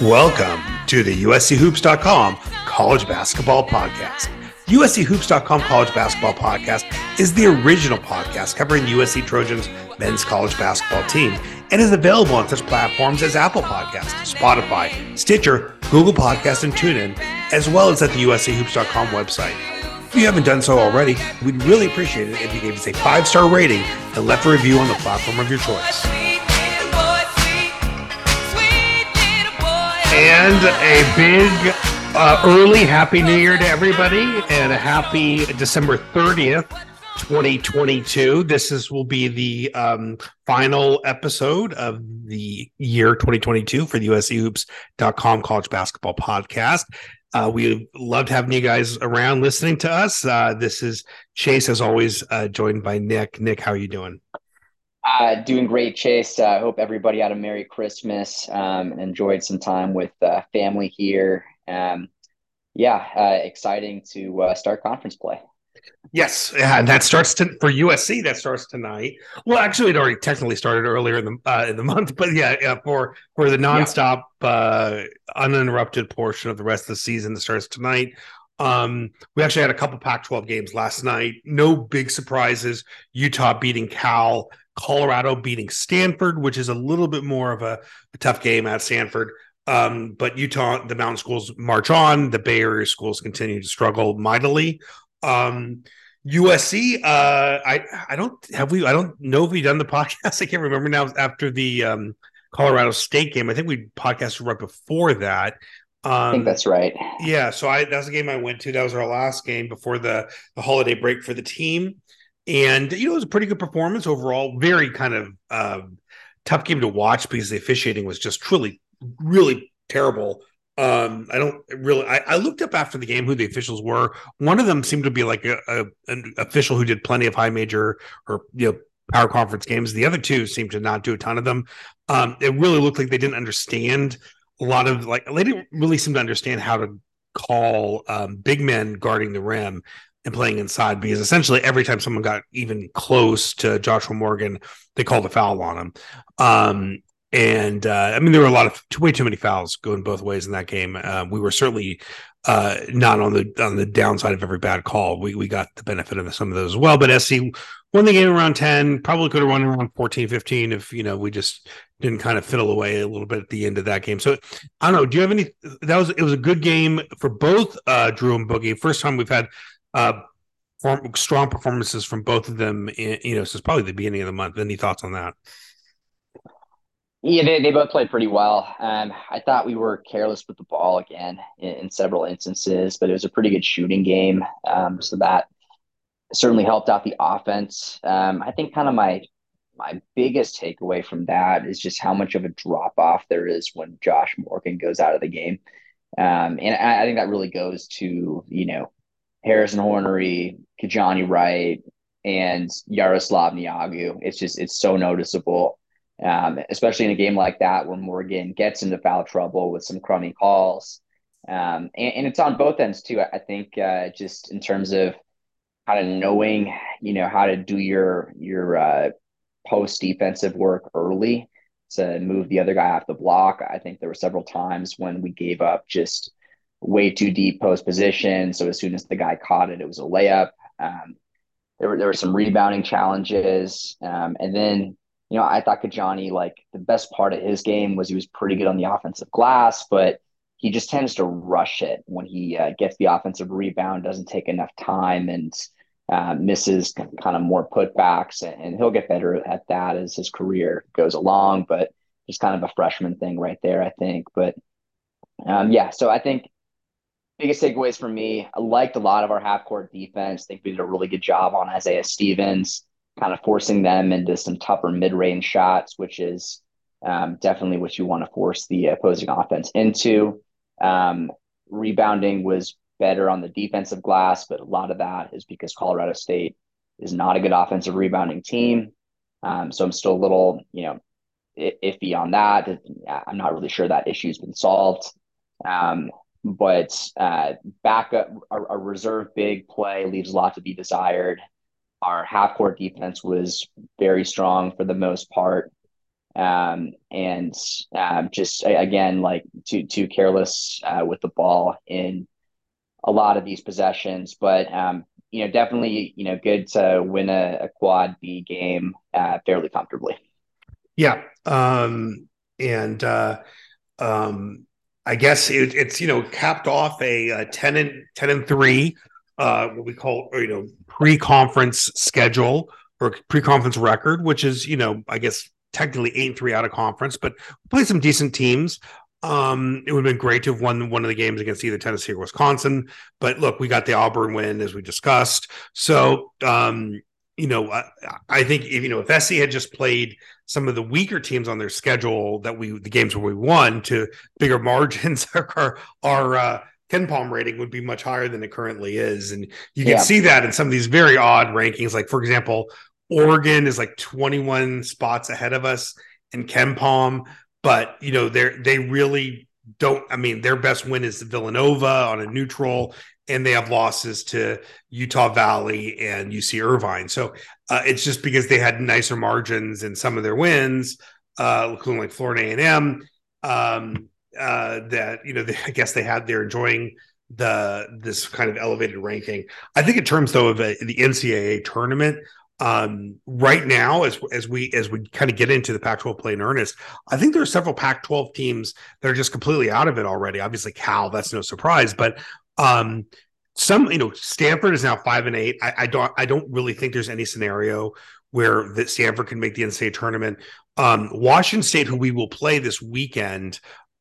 Welcome to the USCHoops.com College Basketball Podcast. USCHoops.com College Basketball Podcast is the original podcast covering the USC Trojans men's college basketball team and is available on such platforms as Apple Podcasts, Spotify, Stitcher, Google Podcasts, and TuneIn, as well as at the USCHoops.com website. If you haven't done so already, we'd really appreciate it if you gave us a 5-star rating and left a review on the platform of your choice. And a big early Happy New Year to everybody and a happy December 30th, 2022. Will be the final episode of the year 2022 for the USCHoops.com College Basketball Podcast. We loved having you guys around listening to us. This is Chase, as always, joined by Nick. Nick, how are you doing? Doing great, Chase. I hope everybody had a Merry Christmas and enjoyed some time with family here. Exciting to start conference play. Yes, and that starts for USC. That starts tonight. Well, actually, it already technically started earlier in the month, but for the nonstop, uninterrupted portion of the rest of the season that starts tonight. We actually had a couple Pac-12 games last night. No big surprises. Utah beating Cal. Colorado beating Stanford, which is a little bit more of a tough game at Stanford. But Utah, the mountain schools march on. The Bay Area schools continue to struggle mightily. USC, I don't know if we've done the podcast. I can't remember now after the Colorado State game. I think we podcasted right before that. I think that's right. Yeah, so that's the game I went to. That was our last game before the holiday break for the team. And, it was a pretty good performance overall. Very kind of tough game to watch because the officiating was just truly, really terrible. I looked up after the game who the officials were. One of them seemed to be like an official who did plenty of high major or, power conference games. The other two seemed to not do a ton of them. It really looked like they didn't understand a lot of they didn't really seem to understand how to call big men guarding the rim and playing inside, because essentially every time someone got even close to Joshua Morgan, they called a foul on him. There were a lot of way too many fouls going both ways in that game. We were certainly not on the downside of every bad call. We got the benefit of some of those as well. But SC won the game around 10, probably could have won around 14, 15 if we just didn't kind of fiddle away a little bit at the end of that game. So I don't know. Do you have any? It was a good game for both Drew and Boogie. First time we've had strong performances from both of them since probably the beginning of the month. Any thoughts on that? Yeah, they both played pretty well. I thought we were careless with the ball again in several instances, but it was a pretty good shooting game. So that certainly helped out the offense. I think kind of my biggest takeaway from that is just how much of a drop off there is when Josh Morgan goes out of the game. And I think that really goes to, Harrison Hornery, Kijani Wright, and Yaroslav Niagu. It's so noticeable, especially in a game like that where Morgan gets into foul trouble with some crummy calls. And it's on both ends too. I think just in terms of kind of knowing, how to do your post defensive work early to move the other guy off the block. I think there were several times when we gave up just way too deep post position. So as soon as the guy caught it, it was a layup. There were some rebounding challenges. And then, I thought Kijani, the best part of his game was he was pretty good on the offensive glass, but he just tends to rush it when he gets the offensive rebound, doesn't take enough time, and misses kind of more putbacks. And he'll get better at that as his career goes along, but just kind of a freshman thing right there, I think. But so I think biggest takeaways for me, I liked a lot of our half-court defense. I think we did a really good job on Isaiah Stevens, kind of forcing them into some tougher mid-range shots, which is definitely what you want to force the opposing offense into. Rebounding was better on the defensive glass, but a lot of that is because Colorado State is not a good offensive rebounding team. So I'm still a little, iffy on that. I'm not really sure that issue's been solved. But backup, our reserve big play leaves a lot to be desired. Our half-court defense was very strong for the most part. And just again, like too careless with the ball in a lot of these possessions. But definitely, good to win a quad B game fairly comfortably. Yeah. And um, I guess it's capped off a 10-3, what we call pre-conference schedule or pre-conference record, which is I guess technically 8-3 out of conference, but we played some decent teams. It would have been great to have won one of the games against either Tennessee or Wisconsin, but look, we got the Auburn win as we discussed. So I think if SC had just played some of the weaker teams on their schedule the games where we won to bigger margins, our KenPom rating would be much higher than it currently is, and you can Yeah. see that in some of these very odd rankings. Like for example, Oregon is like 21 spots ahead of us in KenPom, but they really don't. I mean, their best win is Villanova on a neutral, and they have losses to Utah Valley and UC Irvine. So it's just because they had nicer margins in some of their wins, including like Florida A&M, that I guess they're enjoying this kind of elevated ranking. I think in terms though of the NCAA tournament, right now as we kind of get into the Pac-12 play in earnest, I think there are several Pac-12 teams that are just completely out of it already. Obviously, Cal, that's no surprise, but um, some Stanford is now 5-8. I don't really think there's any scenario where that Stanford can make the NCAA tournament. Washington State, who we will play this weekend,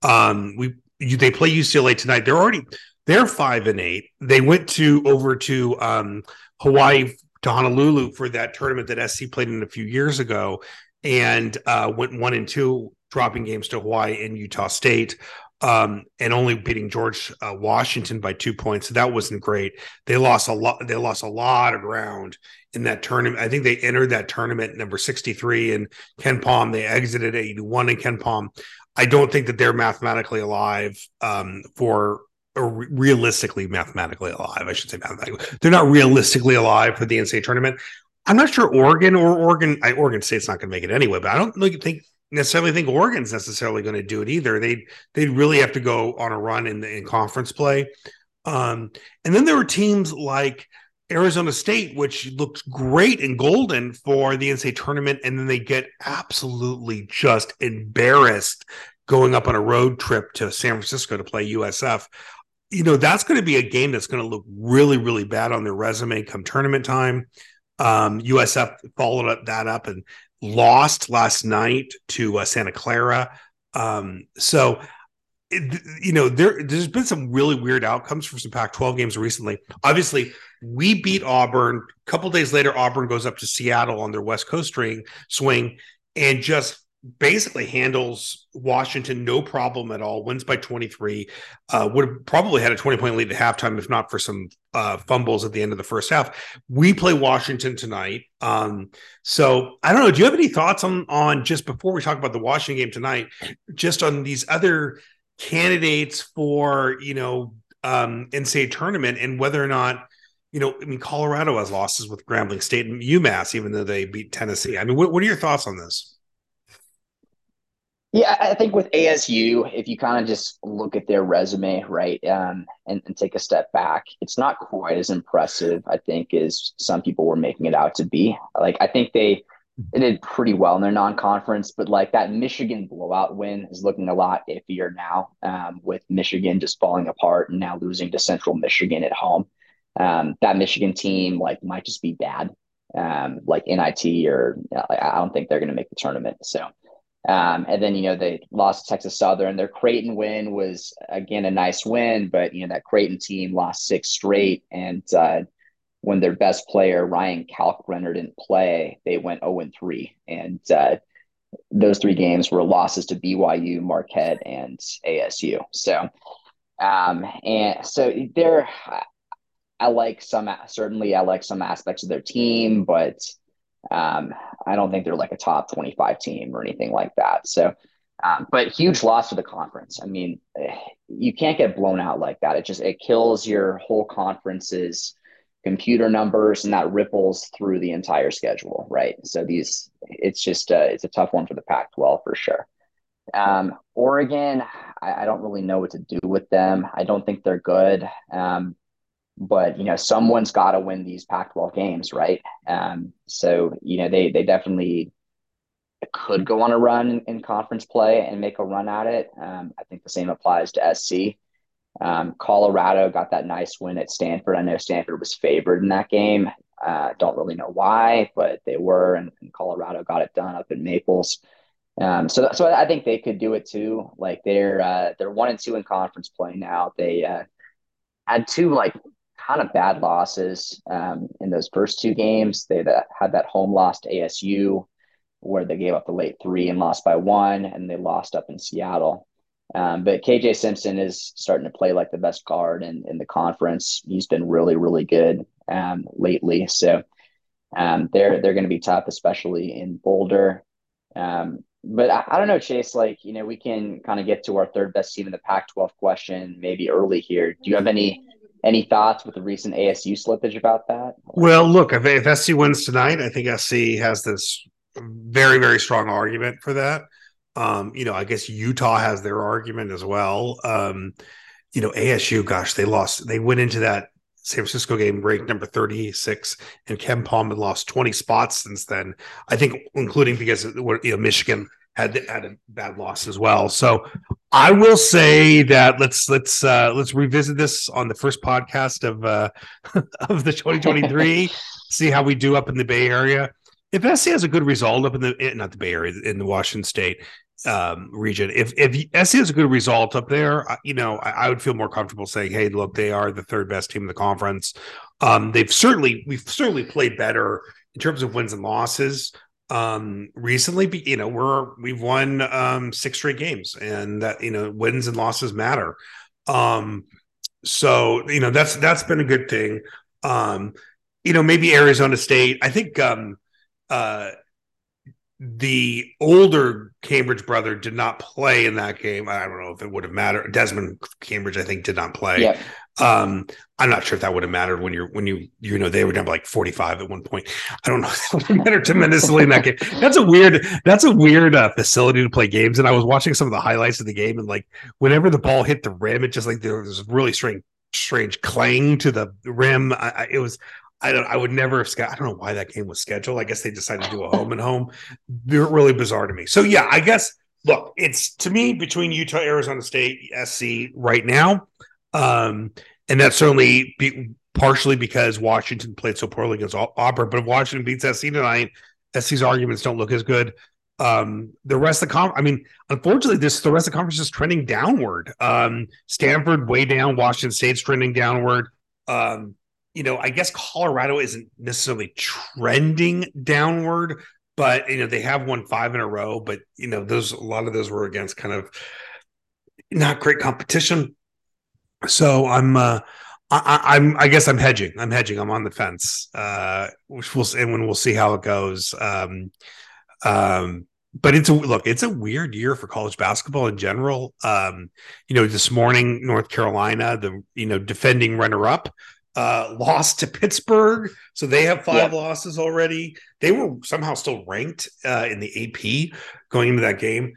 they play UCLA tonight. They're 5-8. They went over to Hawaii, to Honolulu for that tournament that SC played in a few years ago, and went 1-2, dropping games to Hawaii and Utah State. And only beating George Washington by 2 points. So that wasn't great. They lost a lot. They lost a lot of ground in that tournament. I think they entered that tournament number 63 in KenPom. They exited 81 in KenPom. I don't think that they're mathematically alive or realistically mathematically alive. I should say mathematically. They're not realistically alive for the NCAA tournament. I'm not sure Oregon State's not going to make it anyway, but I don't necessarily think Oregon's necessarily going to do it either. They'd really have to go on a run in conference play. And then there were teams like Arizona State, which looked great and golden for the NCAA tournament, and then they get absolutely just embarrassed going up on a road trip to San Francisco to play USF. That's going to be a game that's going to look really, really bad on their resume come tournament time. USF followed that up and lost last night to Santa Clara. So, there's been some really weird outcomes for some Pac-12 games recently. Obviously, we beat Auburn. A couple days later, Auburn goes up to Seattle on their West Coast swing and just basically handles Washington no problem at all, wins by 23. Would have probably had a 20-point lead at halftime if not for some fumbles at the end of the first half. We play Washington tonight. So I don't know. Do you have any thoughts on just before we talk about the Washington game tonight, just on these other candidates for NCAA tournament and whether or not Colorado has losses with Grambling State and UMass, even though they beat Tennessee. I mean, what are your thoughts on this? Yeah, I think with ASU, if you kind of just look at their resume, right, and take a step back, it's not quite as impressive, I think, as some people were making it out to be. Like, I think they did pretty well in their non-conference, but like that Michigan blowout win is looking a lot iffier now, with Michigan just falling apart and now losing to Central Michigan at home. That Michigan team like might just be bad, like NIT or I don't think they're going to make the tournament. So. And then, they lost to Texas Southern. Their Creighton win was, again, a nice win, but, that Creighton team lost 6 straight. And when their best player, Ryan Kalkbrenner, didn't play, they went 0-3. And those 3 games were losses to BYU, Marquette, and ASU. So, and so certainly I like some aspects of their team, but I don't think they're like a top 25 team or anything like that. So, but huge loss for the conference. I mean, you can't get blown out like that. It kills your whole conference's computer numbers, and that ripples through the entire schedule, right? So it's a tough one for the Pac-12 for sure. Oregon, I don't really know what to do with them. I don't think they're good. But someone's got to win these Pac-12 games, right? So they definitely could go on a run in conference play and make a run at it. I think the same applies to SC. Colorado got that nice win at Stanford. I know Stanford was favored in that game. Don't really know why, but they were, and Colorado got it done up in Maples. So I think they could do it too. Like they're 1-2 in conference play now. They had two like kind of bad losses in those first two games. They had that home loss to ASU where they gave up the late three and lost by one, and they lost up in Seattle. But KJ Simpson is starting to play like the best guard in the conference. He's been really, really good lately. So they're going to be tough, especially in Boulder. But I don't know, Chase, like, we can kind of get to our third best team in the Pac-12 question maybe early here. Do you have any thoughts with the recent ASU slippage about that? Well, look, if SC wins tonight, I think SC has this very, very strong argument for that. I guess Utah has their argument as well. ASU, gosh, they went into that San Francisco game ranked number 36, and KenPom had lost 20 spots since then. I think, including because Michigan had a bad loss as well. So I will say that let's revisit this on the first podcast of of the 2023. See how we do up in the Bay Area. If SC has a good result up in not the Bay Area, in the Washington State region, if SC has a good result up there, I would feel more comfortable saying, hey, look, they are the third best team in the conference. We've certainly played better in terms of wins and losses recently. We've won 6 straight games, and that wins and losses matter. So that's been a good thing. Maybe Arizona State, I think the older Cambridge brother did not play in that game. I don't know if it would have mattered. Desmond Cambridge, I think, did not play. Yeah. I'm not sure if that would have mattered when they were down by like 45 at one point. I don't know if that would have mattered tremendously in that game. That's a weird facility to play games. And I was watching some of the highlights of the game, and like whenever the ball hit the rim, it just like there was really strange clang to the rim. I would never have. I don't know why that game was scheduled. I guess they decided to do a home and home. They're really bizarre to me. So yeah, I guess look, it's to me between Utah, Arizona State, SC right now, and that's certainly partially because Washington played so poorly against Auburn. But if Washington beats SC tonight, SC's arguments don't look as good. The rest of the conference, unfortunately, the rest of the conference is trending downward. Stanford way down, Washington State's trending downward. I guess Colorado isn't necessarily trending downward, but they have won 5 in a row. But a lot of those were against kind of not great competition. So I guess I'm hedging. I'm on the fence. Which we'll see how it goes. But it's a weird year for college basketball in general. This morning, North Carolina, the defending runner-up, lost to Pittsburgh, so they have 5 losses already. They were somehow still ranked in the AP going into that game.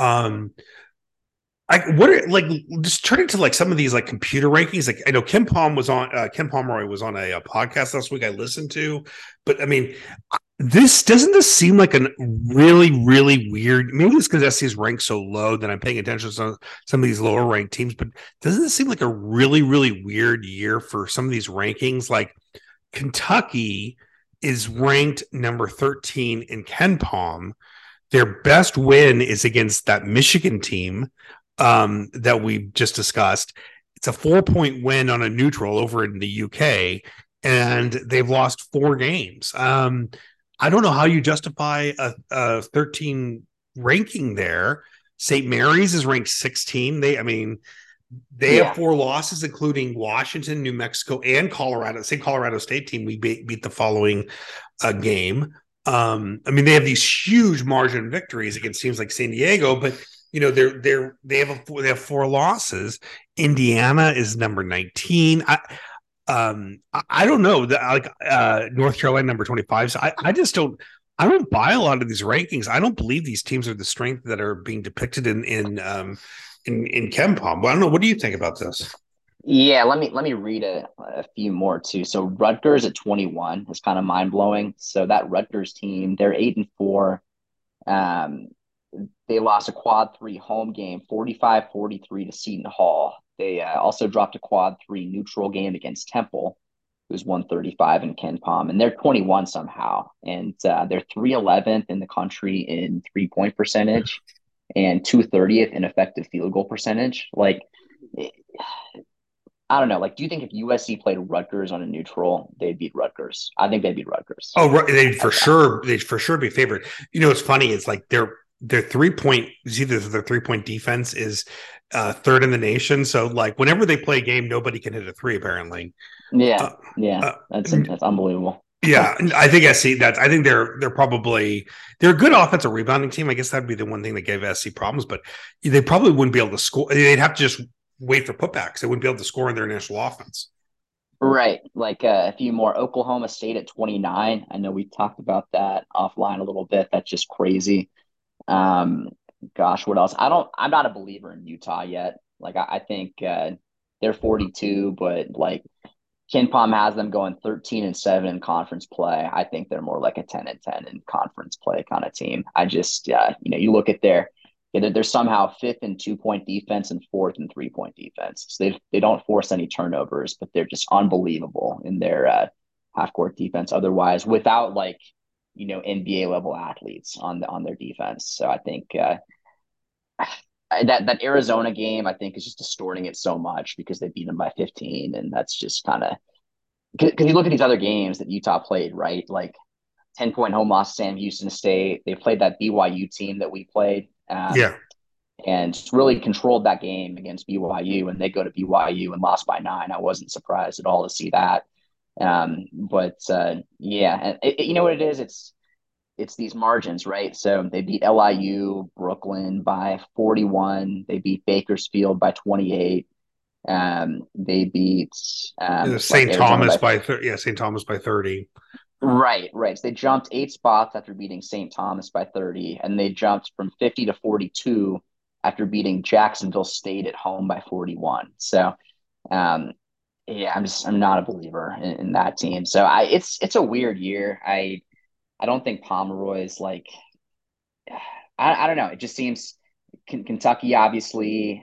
Just turning to like some of these like computer rankings. Like I know Ken Pomeroy was on a podcast last week I listened to, but this seem like a really, really weird. Maybe it's because SC is ranked so low that I'm paying attention to some of these lower ranked teams, but doesn't it seem like a really, really weird year for some of these rankings? Like Kentucky is ranked number 13 in KenPom. Their best win is against that Michigan team that we just discussed. It's a 4-point win on a neutral over in the UK, and they've lost 4 games. I don't know how you justify a 13 ranking there. St. Mary's is ranked 16. They have 4 losses, including Washington, New Mexico, and Colorado. Same Colorado State team we beat the following game. They have these huge margin victories against teams like San Diego, but they have 4 losses. Indiana is number 19. I don't know that like North Carolina number 25. So I just don't buy a lot of these rankings. I don't believe these teams are the strength that are being depicted in KenPom. Well, I don't know. What do you think about this? Yeah, let me read a few more too. So Rutgers at 21 is kind of mind blowing. So that Rutgers team, they're 8-4. Um, they lost a quad three home game, 45-43 to Seton Hall. They also dropped a quad three neutral game against Temple, who's 135 in KenPom, and they're 21 somehow. And they're 311th in the country in 3-point percentage and 230th in effective field goal percentage. Like, I don't know. Like, do you think if USC played Rutgers on a neutral, they'd beat Rutgers? I think they'd beat Rutgers. Oh, right. They'd for sure be favored. You know, it's funny. It's like their 3 point, see, their 3 point defense is third in the nation. So like whenever they play a game, nobody can hit a three apparently. Yeah, Uh, yeah, uh, that's unbelievable. yeah, I think SC. I think they're a good offensive rebounding team. I guess that'd be the one thing that gave SC problems, but they probably wouldn't be able to score. They'd have to just wait for putbacks. They wouldn't be able to score in their initial offense. Right. Like a few more. Oklahoma State at 29. I know we talked about that offline a little bit. That's just crazy. Um, Gosh, what else? I'm not a believer in Utah yet. Like I think they're 42, but like KenPom has them going 13-7 in conference play. I think they're more like a 10-10 in conference play kind of team. I just you look at they're somehow fifth in 2-point defense and fourth in 3-point defense. So they don't force any turnovers, but they're just unbelievable in their half court defense. Otherwise, without like NBA level athletes on their defense. So I think that Arizona game I think is just distorting it so much because they beat them by 15, and that's just kind of because you look at these other games that Utah played, right? Like 10-point home loss to Sam Houston State. They played that BYU team that we played. Yeah, And really controlled that game against BYU, and they go to BYU and lost by 9. I wasn't surprised at all to see that. But yeah, and you know what it is? It's these margins, right? So they beat LIU, Brooklyn by 41. They beat Bakersfield by 28. They beat looks like St. Arizona Thomas by by St. Thomas by 30. right. So they jumped 8 spots after beating St. Thomas by 30, and they jumped from 50 to 42 after beating Jacksonville State at home by 41. So um, yeah, I'm not a believer in that team. So it's a weird year. I don't think Pomeroy is like I don't know. It just seems Kentucky obviously.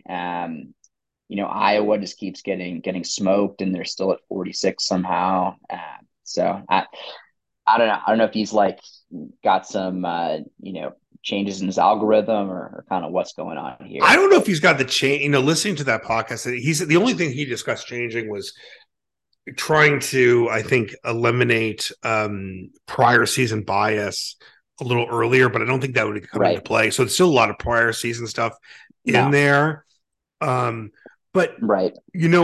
Iowa just keeps getting smoked, and they're still at 46 somehow. So I don't know. I don't know if he's like got some changes in his algorithm or kind of what's going on I here. don't know if But he's got the change. You know, listening to that podcast, he's the only thing he discussed changing was trying to, I think, eliminate prior season bias a little earlier, but I don't think that would come into right, play. So it's still a lot of prior season stuff in no, there. Um, but right,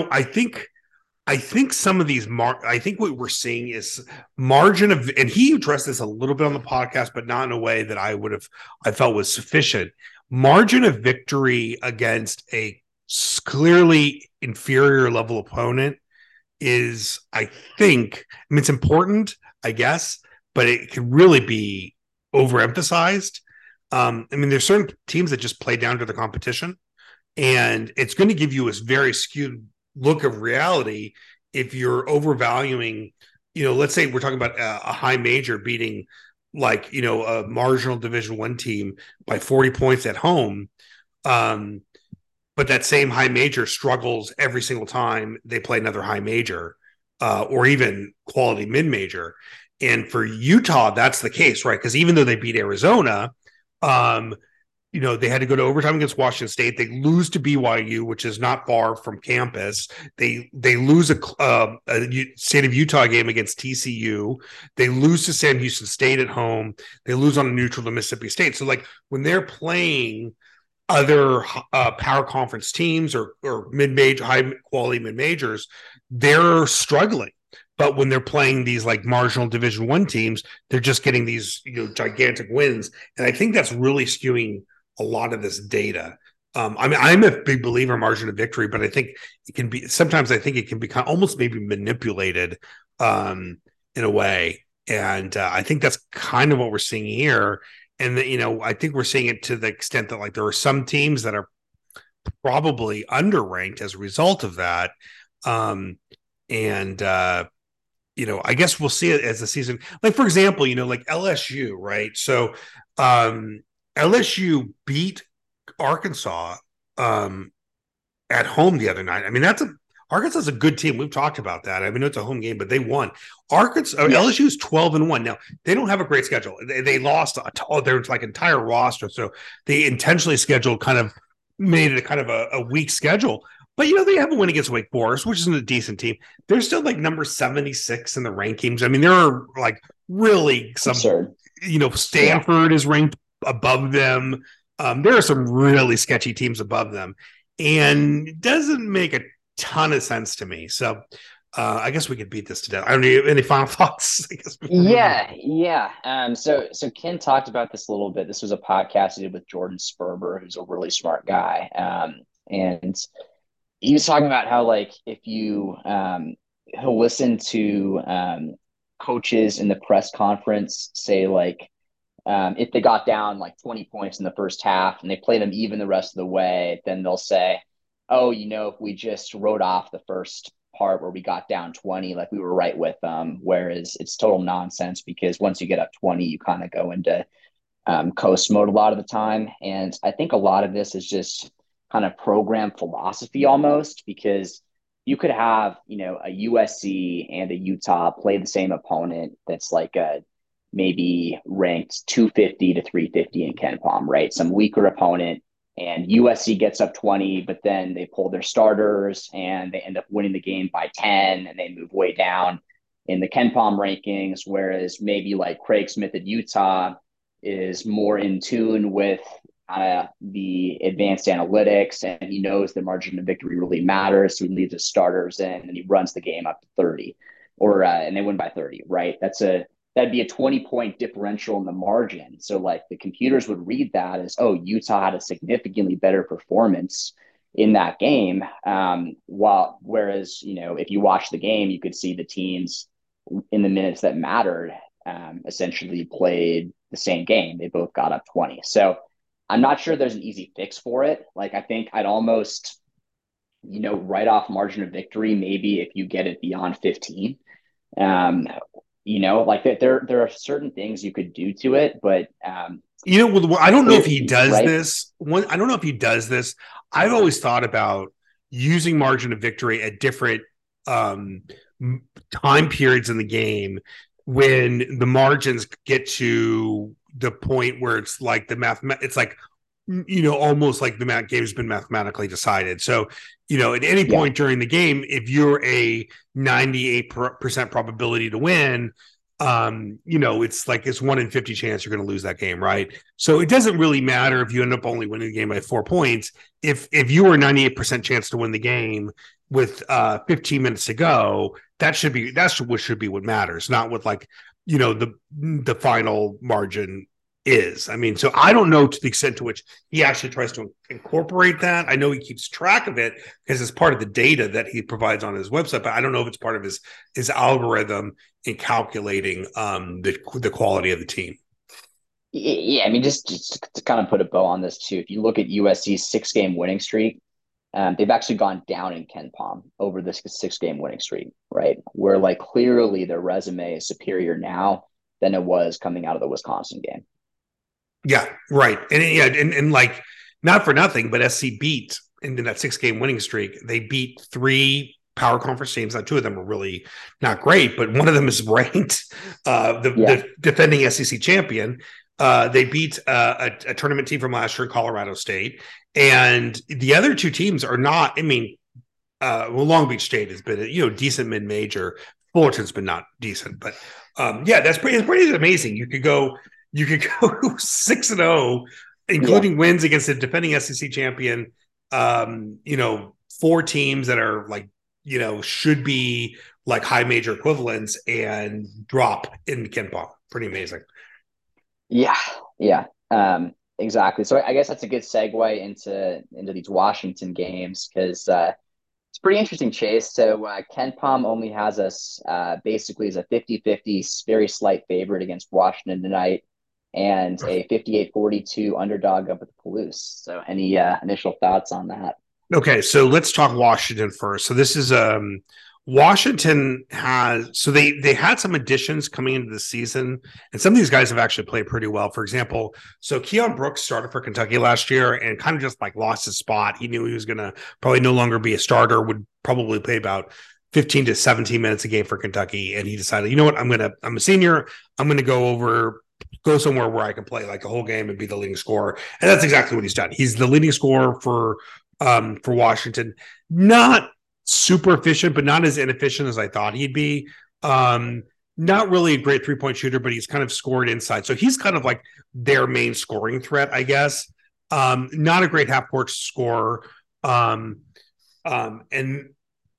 I think some of these I think what we're seeing is margin of, and he addressed this a little bit on the podcast, but not in a way that I felt was sufficient. Margin of victory against a clearly inferior level opponent is, I think, I mean, it's important, I guess, but it could really be overemphasized. I mean, there's certain teams that just play down to the competition, and it's going to give you a very skewed look of reality if you're overvaluing. Let's say we're talking about a high major beating like a marginal Division I team by 40 points at home. Um, but that same high major struggles every single time they play another high major or even quality mid major. And for Utah, that's the case, right? Because even though they beat Arizona, um, they had to go to overtime against Washington State. They lose to BYU, which is not far from campus. They lose a state of Utah game against TCU. They lose to Sam Houston State at home. They lose on a neutral to Mississippi State. So like when they're playing other power conference teams or mid-major, high quality mid-majors, they're struggling. But when they're playing these like marginal Division I teams, they're just getting these gigantic wins, and I think that's really skewing a lot of this data. I mean, I'm a big believer in margin of victory, but I think it can be sometimes. I think it can be kind of almost maybe manipulated um, in a way, and I think that's kind of what we're seeing here. And that I think we're seeing it to the extent that like there are some teams that are probably underranked as a result of that, um, and I guess we'll see it as the season. Like for example, like LSU, right? So um, LSU beat Arkansas um, at home the other night. I mean, Arkansas is a good team. We've talked about that. I mean, it's a home game, but they won. Yeah, LSU is 12-1. Now they don't have a great schedule. They lost their like entire roster, so they intentionally scheduled kind of made it a kind of a weak schedule. But they have a win against Wake Forest, which isn't a decent team. They're still like number 76 in the rankings. I mean, there are like really it's some. absurd. Yeah. Stanford is ranked above them. There are some really sketchy teams above them, and it doesn't make a ton of sense to me. So I guess we could beat this to death. I don't know any final thoughts. I guess before moving on. Yeah. So Ken talked about this a little bit. This was a podcast he did with Jordan Sperber, who's a really smart guy. And he was talking about how like if you he'll listen to coaches in the press conference say like if they got down like 20 points in the first half and they play them even the rest of the way, then they'll say, oh, if we just wrote off the first part where we got down 20, like we were right with them. Whereas it's total nonsense because once you get up 20, you kind of go into coast mode a lot of the time. And I think a lot of this is just kind of program philosophy almost because you could have, a USC and a Utah play the same opponent that's like a maybe ranked 250 to 350 in KenPom, right? Some weaker opponent. And USC gets up 20, but then they pull their starters and they end up winning the game by 10 and they move way down in the KenPom rankings. Whereas maybe like Craig Smith at Utah is more in tune with the advanced analytics and he knows the margin of victory really matters. So he leaves his starters in and he runs the game up to 30 and they win by 30, right? That'd be a 20-point differential in the margin. So like the computers would read that as, oh, Utah had a significantly better performance in that game. Whereas, if you watch the game, you could see the teams in the minutes that mattered essentially played the same game. They both got up 20. So I'm not sure there's an easy fix for it. Like I think I'd almost, write off margin of victory, maybe if you get it beyond 15. Um, like there are certain things you could do to it, but I don't know if he it does right. this. I don't know if he does this. I've always thought about using margin of victory at different um, time periods in the game when the margins get to the point where it's like it's like almost like the game has been mathematically decided. So at any Yeah. point during the game, if you're a 98% probability to win, it's like it's 1 in 50 chance you're going to lose that game, right? So it doesn't really matter if you end up only winning the game by 4 points. If you were 98% chance to win the game with 15 minutes to go, that's what should be what matters, not what like the final margin is. I mean, so I don't know to the extent to which he actually tries to incorporate that. I know he keeps track of it because it's part of the data that he provides on his website, but I don't know if it's part of his algorithm in calculating the quality of the team. Yeah, I mean, just to kind of put a bow on this too, if you look at USC's 6-game winning streak, they've actually gone down in KenPom over this 6-game winning streak, right? Where like clearly their resume is superior now than it was coming out of the Wisconsin game. Yeah, right. And like not for nothing, but SC beat in that 6-game winning streak. They beat 3 power conference teams. Now, 2 of them are really not great, but one of them is ranked, Yeah, the defending SEC champion. They beat a tournament team from last year, Colorado State, and the other 2 teams are not. I mean, Long Beach State has been a decent mid major. Fullerton's been not decent, but yeah, it's pretty amazing. You could go 6-0, yeah, including wins against the defending SEC champion. 4 teams that are like should be like high major equivalents and drop in KenPom. Pretty amazing. yeah, yeah. exactly. So I guess that's a good segue into these Washington games because it's a pretty interesting chase. So Ken Palm only has us basically as a 50-50, very slight favorite against Washington tonight, and a 58-42 underdog up at the Palouse. So any initial thoughts on that? Okay, so let's talk Washington first. So this is Washington has so they had some additions coming into the season, and some of these guys have actually played pretty well. For example, so Keon Brooks started for Kentucky last year and kind of just like lost his spot. He knew he was gonna probably no longer be a starter, would probably play about 15 to 17 minutes a game for Kentucky. And he decided, you know what, I'm a senior, I'm gonna go somewhere where I can play like a whole game and be the leading scorer. And that's exactly what he's done. He's the leading scorer for Washington. Not super efficient, but not as inefficient as I thought he'd be. Not really a great 3-point shooter, but he's kind of scored inside. So he's kind of like their main scoring threat, I guess. Not a great half court scorer. And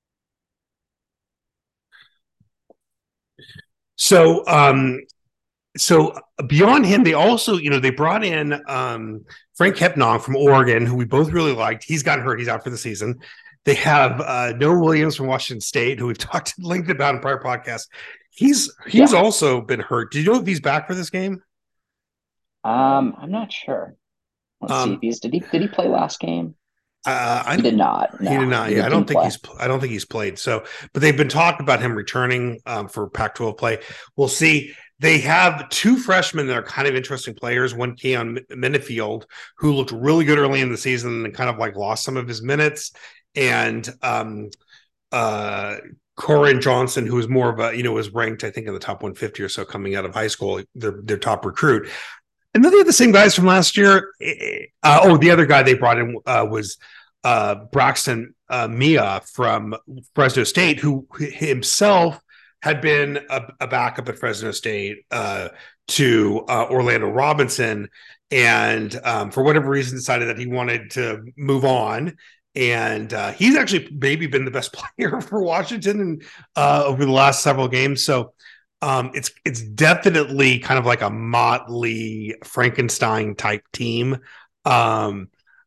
so so beyond him, they also, they brought in Frank Kepnong from Oregon, who we both really liked. He's gotten hurt; he's out for the season. They have Noah Williams from Washington State, who we've talked at length about in prior podcasts. He's Yeah. also been hurt. Do you know if he's back for this game? I'm not sure. Let's see if Um, did he play last game? I He did don't. not. He did No, not. he Yeah, didn't play. I don't think he's played. So, but they've been talking about him returning for Pac-12 play. We'll see. They have two freshmen that are kind of interesting players. One, Keon Minifield, who looked really good early in the season and kind of like lost some of his minutes, and uh, Corin Johnson, who was more of a was ranked I think in the top 150 or so coming out of high school. Their top recruit. And then they had the same guys from last year. The other guy they brought in was Braxton Mia from Fresno State, who himself had been a backup at Fresno State to Orlando Robinson, and for whatever reason decided that he wanted to move on. And he's actually maybe been the best player for Washington over the last several games. So it's definitely kind of like a motley Frankenstein type team. Um,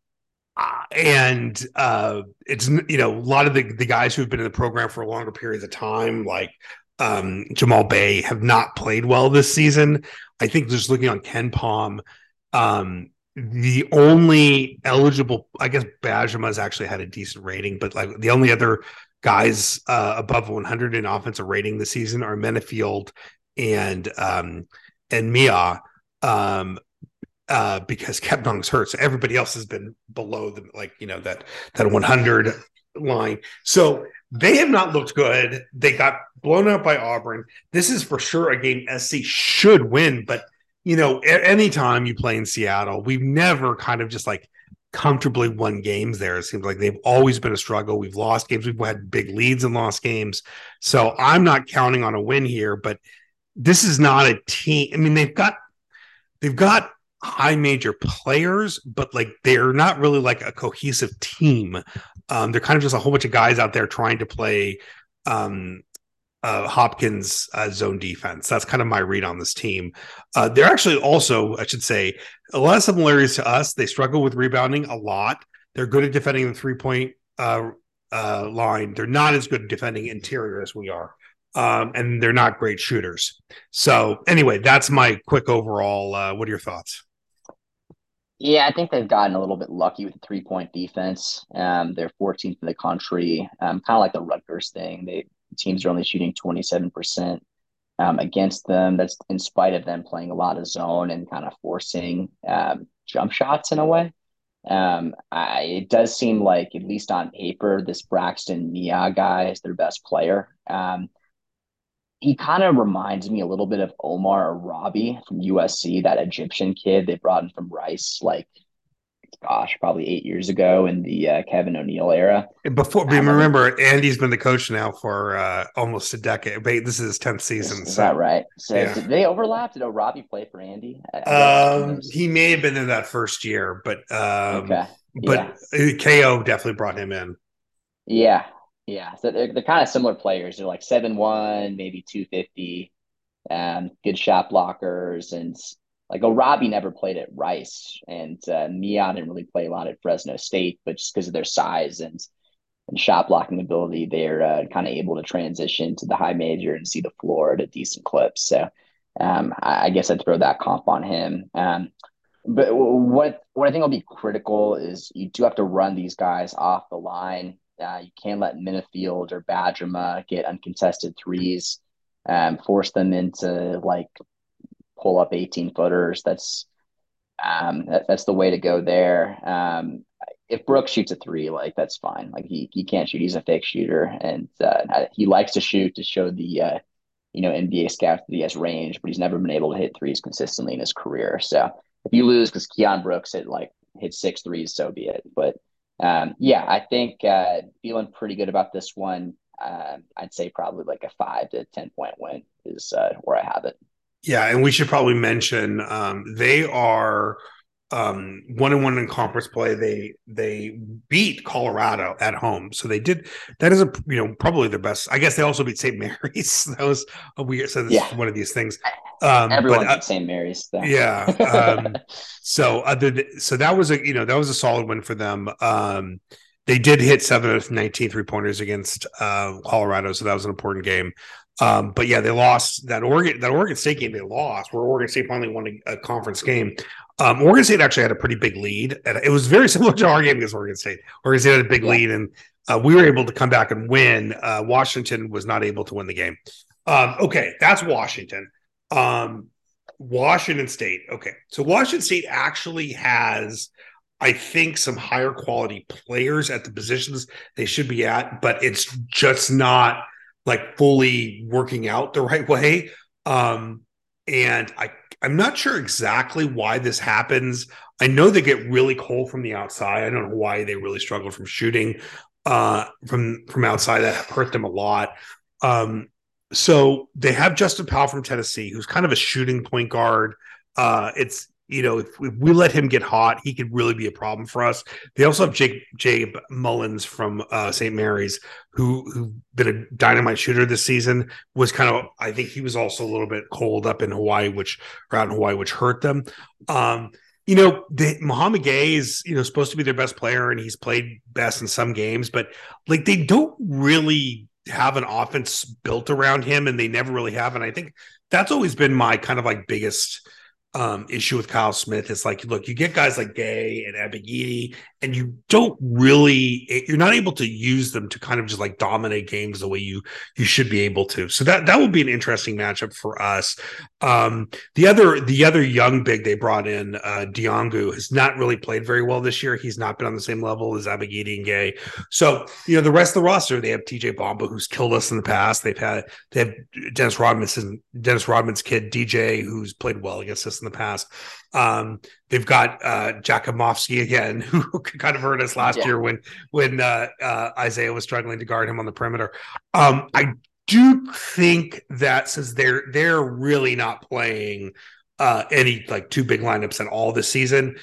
and it's a lot of the guys who've been in the program for longer periods of time, like Jamal Bay, have not played well this season. I think just looking on Ken Palm, the only eligible, I guess Bajama's actually had a decent rating, but like the only other guys above 100 in offensive rating this season are Menefield and Mia. Because Kepnong's hurt. So everybody else has been below the that 100 line. So they have not looked good. They got blown out by Auburn. This is for sure a game SC should win, but anytime you play in Seattle, we've never kind of just like comfortably won games there. It seems like they've always been a struggle. We've lost games. We've had big leads and lost games. So I'm not counting on a win here, but this is not a team. I mean, they've got high major players, but like they're not really like a cohesive team. They're kind of just a whole bunch of guys out there trying to play Hopkins zone defense. That's kind of my read on this team. They're actually also, I should say, a lot of similarities to us. They struggle with rebounding a lot. They're good at defending the 3-point line. They're not as good at defending interior as we are. And they're not great shooters. So anyway, that's my quick overall. What are your thoughts? Yeah, I think they've gotten a little bit lucky with the 3-point defense. They're 14th in the country, kind of like the Rutgers thing. Teams are only shooting 27% against them. That's in spite of them playing a lot of zone and kind of forcing jump shots in a way. It does seem like, at least on paper, this Braxton Mia guy is their best player. He kind of reminds me a little bit of Omar Arabi from USC, that Egyptian kid they brought in from Rice, like, gosh, probably 8 years ago in the Kevin O'Neill era. Before, I think remember, Andy's been the coach now for almost a decade. This is his 10th season. is that So, right? So yeah. did they overlap? Did Arabi play for Andy? I guess who knows. He may have been in that first year, but Okay, but yeah, KO definitely brought him in. yeah, yeah. So they're kind of similar players. They're like 7'1", maybe 250. Good shot blockers, and like Robbie never played at Rice, and Neon didn't really play a lot at Fresno State, but just because of their size and shot blocking ability, they're kind of able to transition to the high major and see the floor at a decent clip. So I guess I'd throw that comp on him. But what I think will be critical is you do have to run these guys off the line. You can't let Minifield or Badgerma get uncontested threes, force them into like pull up 18 footers. That's the way to go there. If Brooks shoots a three, like that's fine. Like he can't shoot. He's a fake shooter, and he likes to shoot to show the NBA scouts that he has range, but he's never been able to hit threes consistently in his career. So if you lose because Keon Brooks hit 6 threes, so be it. But yeah, I think feeling pretty good about this one. I'd say probably like a 5 to 10 point win is where I have it. Yeah, and we should probably mention they are 1-1 in conference play. They beat Colorado at home, so they did. That is probably their best. I guess they also beat St. Mary's. That was a weird. So this Yeah, is one of these things. everyone But beat St. Mary's. Though. yeah. So that was a solid win for them. They did hit 7 of 19 3-pointers against Colorado, so that was an important game. But yeah, they lost that Oregon State game. They lost where Oregon State finally won a conference game. Oregon State actually had a pretty big lead, and it was very similar to our game against Oregon State. Oregon State had a big lead, and we were able to come back and win. Washington was not able to win the game. Okay, that's Washington. Washington State. Okay, so Washington State actually has, I think, some higher quality players at the positions they should be at, but it's just not like fully working out the right way. And I'm not sure exactly why this happens. I know they get really cold from the outside. I don't know why they really struggle from shooting from outside. That hurt them a lot. So they have Justin Powell from Tennessee, who's kind of a shooting point guard. It's if we let him get hot, he could really be a problem for us. They also have Jabe Mullins from St. Mary's, who been a dynamite shooter this season. Was kind of, I think he was also a little bit cold up in Hawaii, which hurt them. Muhammad Gay is supposed to be their best player, and he's played best in some games, but like they don't really have an offense built around him, and they never really have. And I think that's always been my kind of like biggest issue with Kyle Smith. Is like, look, you get guys like Gay and Abigidi, and you're not able to use them to kind of just like dominate games the way you should be able to. So that will be an interesting matchup for us. The other young big they brought in, Diongu, has not really played very well this year. He's not been on the same level as Abigidi and Gay. So the rest of the roster, they have TJ Bamba, who's killed us in the past. They have Dennis Rodman's kid DJ, who's played well against us in the past. They've got Jakimovsky again, who kind of hurt us last year when Isaiah was struggling to guard him on the perimeter. I do think that since they're really not playing any like two big lineups at all this season,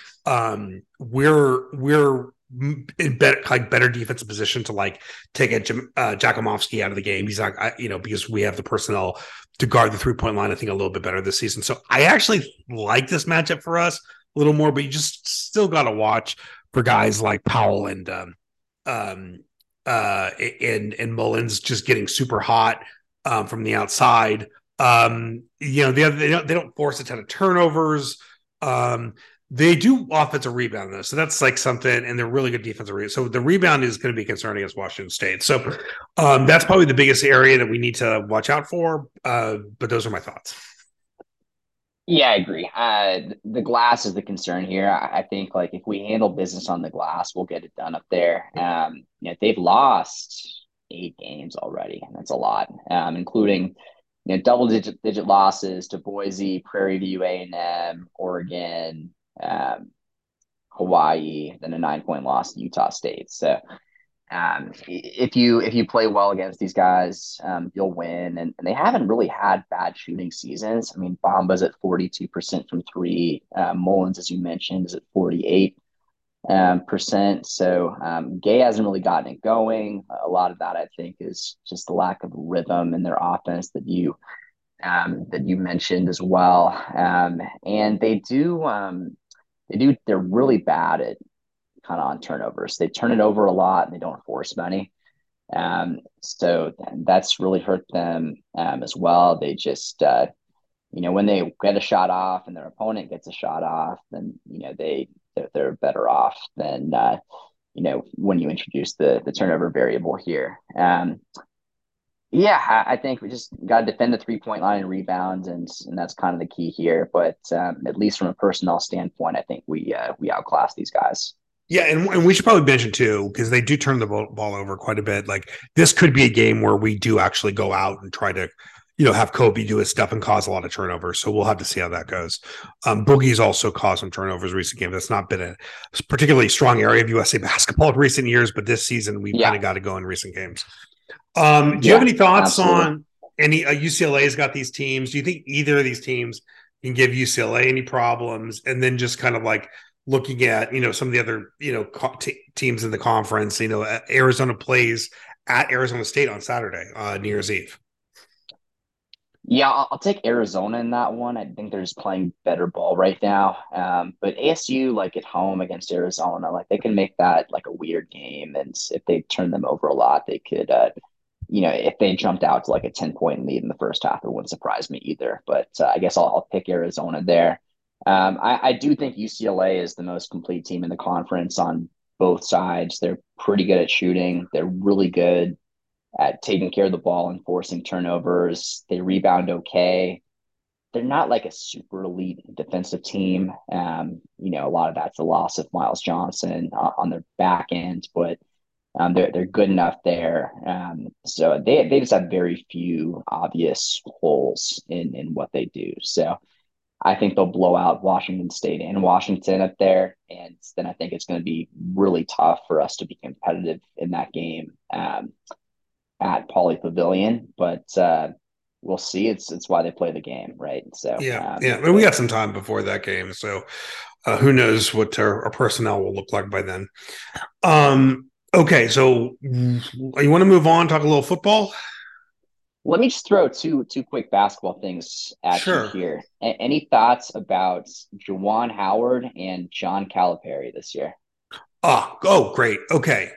we're in better defensive position to like take Jakimovsky out of the game. He's not, because we have the personnel to guard the 3-point line, I think, a little bit better this season. So I actually like this matchup for us a little more, but you just still got to watch for guys like Powell and Mullins just getting super hot from the outside. They don't force a ton of turnovers. They do offensive rebound though, so that's like something, and they're really good defensive rebound. So the rebound is going to be a concern against Washington State. So that's probably the biggest area that we need to watch out for. But those are my thoughts. Yeah, I agree. The glass is the concern here. I think like if we handle business on the glass, we'll get it done up there. They've lost 8 games already, and that's a lot, including double digit losses to Boise, Prairie View A&M, Oregon, Hawaii, then a 9-point loss to Utah State. So if you play well against these guys, you'll win. And they haven't really had bad shooting seasons. I mean, Bamba's at 42% from three. Mullins, as you mentioned, is at 48%. So Gay hasn't really gotten it going. A lot of that, I think, is just the lack of rhythm in their offense that you that you mentioned as well. And they're really bad at kind of on turnovers. They turn it over a lot and they don't force many. So that's really hurt them as well. They just, when they get a shot off and their opponent gets a shot off, then they're better off than when you introduce the turnover variable here. Yeah, I think we just got to defend the 3 point line and rebound, and that's kind of the key here. But at least from a personnel standpoint, I think we outclass these guys. Yeah, and we should probably mention too, because they do turn the ball over quite a bit. Like this could be a game where we do actually go out and try to, have Kobe do his stuff and cause a lot of turnovers. So we'll have to see how that goes. Boogie's also caused some turnovers recent games. That's not been a particularly strong area of USA basketball in recent years, but this season we've kind Yeah, of got to go in recent games. Do you have yeah, any thoughts absolutely. on any UCLA's got these teams? Do you think either of these teams can give UCLA any problems? And then just kind of like looking at some of the other teams in the conference. Arizona plays at Arizona State on Saturday, New Year's Eve. Yeah, I'll take Arizona in that one. I think they're just playing better ball right now. But ASU, like at home against Arizona, like they can make that like a weird game. And if they turn them over a lot, they could, if they jumped out to like a 10-point lead in the first half, it wouldn't surprise me either. But I guess I'll pick Arizona there. I do think UCLA is the most complete team in the conference on both sides. They're pretty good at shooting. They're really good at taking care of the ball and forcing turnovers. They rebound okay. They're not like a super elite defensive team. A lot of that's the loss of Miles Johnson on their back end, but they're good enough there. So they just have very few obvious holes in what they do. So I think they'll blow out Washington State and Washington up there, and then I think it's going to be really tough for us to be competitive in that game. At Pauley Pavilion, but we'll see. It's why they play the game, right? So, Yeah. And we got some time before that game, so who knows what our personnel will look like by then. Okay, so you want to move on, talk a little football? let me just throw two quick basketball things at you Sure. here. Any thoughts about Juwan Howard and John Calipari this year? Oh, great. Okay.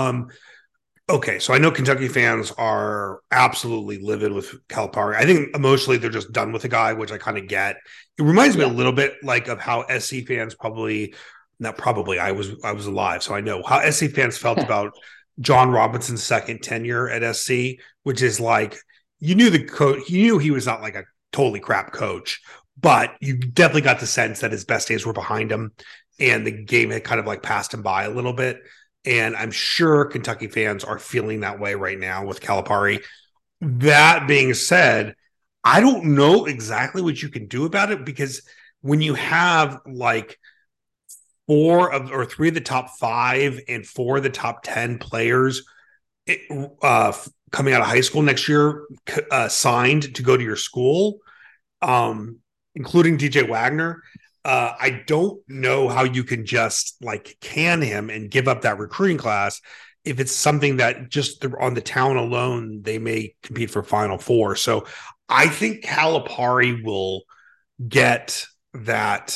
Okay, so I know Kentucky fans are absolutely livid with Calipari. I think emotionally they're just done with the guy, which I kind of get. It reminds me a Yeah, little bit like of how SC fans probably not probably I was alive, so I know how SC fans felt about John Robinson's second tenure at SC, which is like you knew the coach, you knew he was not like a totally crap coach, but you definitely got the sense that his best days were behind him, and the game had kind of like passed him by a little bit. And I'm sure Kentucky fans are feeling that way right now with Calipari. That being said, I don't know exactly what you can do about it because when you have like four of or three of the top five and four of the top 10 players coming out of high school next year signed to go to your school, um, including DJ Wagner. I don't know how you can just like can him and give up that recruiting class if it's something that just on the town alone they may compete for Final Four. So I think Calipari will get that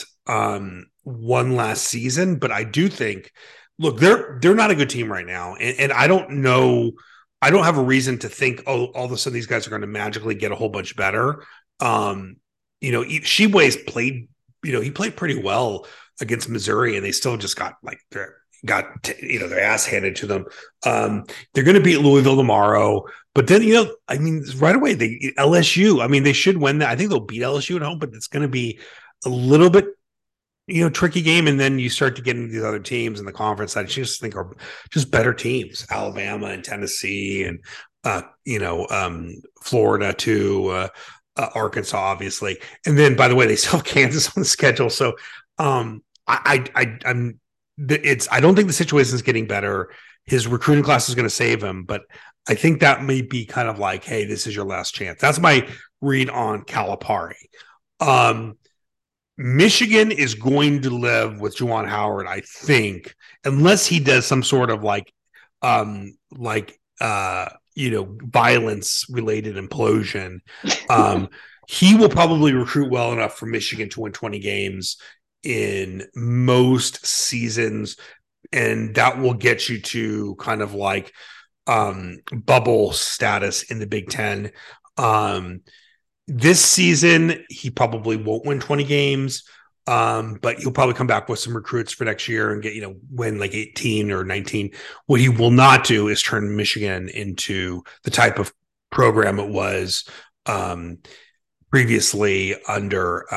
one last season, but I do think, look, they're not a good team right now, and I don't know. I don't have a reason to think, oh, all of a sudden these guys are going to magically get a whole bunch better. Um, Sheboy's played, he played pretty well against Missouri, and they still just got like their ass handed to them. They're going to beat Louisville tomorrow, but then I mean, right away they LSU. I mean, they should win that. I think they'll beat LSU at home, but it's going to be a little bit tricky game, and then you start to get into these other teams in the conference that I just think are just better teams, Alabama and Tennessee and Florida too, Arkansas obviously, and then by the way they still have Kansas on the schedule. So I'm it's I don't think the situation is getting better. His recruiting class is going to save him, but I think that may be kind of like, hey, this is your last chance. That's my read on Calipari. Um, Michigan is going to live with Juwan Howard, I think, unless he does some sort of violence related implosion. Um, he will probably recruit well enough for Michigan to win 20 games in most seasons, and that will get you to kind of like bubble status in the Big Ten. This season, he probably won't win 20 games, but he'll probably come back with some recruits for next year and get, win like 18 or 19. What he will not do is turn Michigan into the type of program it was previously under